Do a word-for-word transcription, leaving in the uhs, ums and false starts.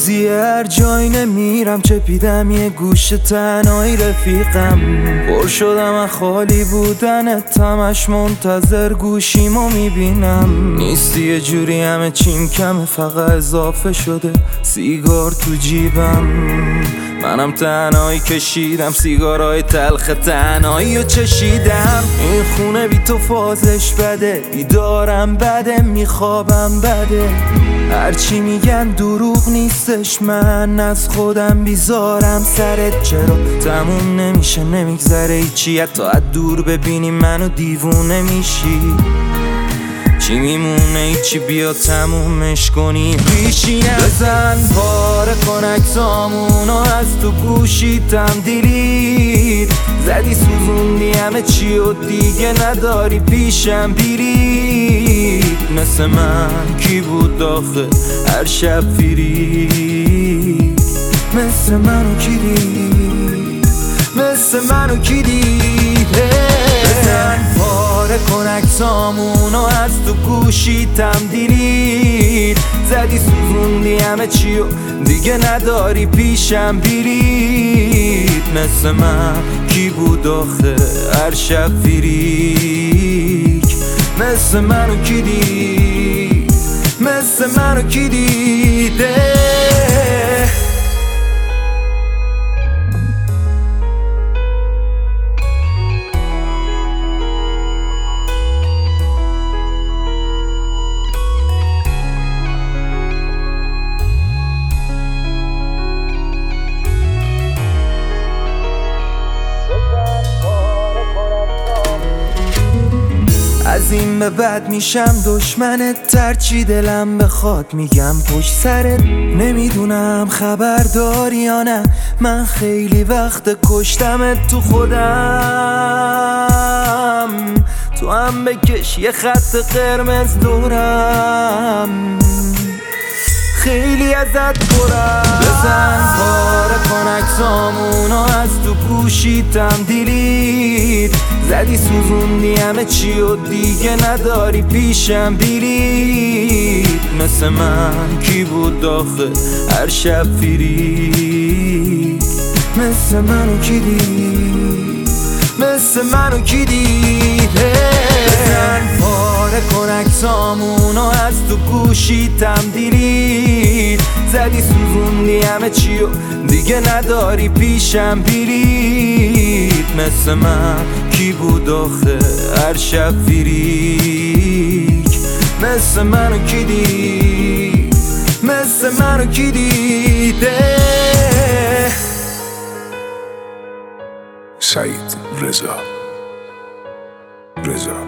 روزی هر جایی نمیرم چپیدم یه گوش تنهایی رفیقم. پر شدم از خالی بودنت، همش منتظر گوشیمو میبینم. نیستی یه جوری همه چیم کمه، فقط اضافه شده سیگار تو جیبم. منم تنهایی کشیدم سیگارای تلخ تنهایی و چشیدم. این خونه بی تو فازش بده، بیدارم بده میخوابم بده. هرچی میگن دروغ نیستش، من از خودم بیزارم سرت. چرا تموم نمیشه نمیگذره ایچی، حتی از دور ببینی منو دیوونه میشی. چی میمونه ایچی، بیا تمومش کنی پیشینم. بزن پاره کن اکسامونو از تو گوشیتم دیلید. زدی سوزوندی همه چی و دیگه نداری پیشم بیرید. مثل من کی بود آخه هر شب فیرید؟ مثل منو کی دید؟ مثل منو کی دید؟ بزن پاره کن اکسامونو از تو گوشیتم دیلید. زدی سوزوندی همه چی و دیگه نداری پیشم بیرید. مثل من کی بود آخه هر شب فیریک؟ مثل منو کی دید؟ مثل منو کی دیده؟ از این به بعد میشم دشمنت، ترچی دلم بخواد میگم پشت سرت. نمیدونم خبر داری یا نه، من خیلی وقت کشتمت تو خودم. تو هم بکش یه خط قرمز دورم، خیلی ازت برم. بزن پاره کن اکسامونو از تو گوشیتم دیلید. زدی سوزوندی همه چی و دیگه نداری پیشم بیرید. مثل من کی بود آخه هر شب فیرید؟ مثل منو کی دید؟ مثل منو کی دید؟ بزن پاره کن اکسامونو از تو گوشیتم دیلید. زدی سوزوندی همه چی و دیگه نداری پیشم بیرید. مثل من کی بود آخه هر شب فیریک؟ مثل منو کی دید؟ مثل منو کی دیده؟ سعید رضا رضا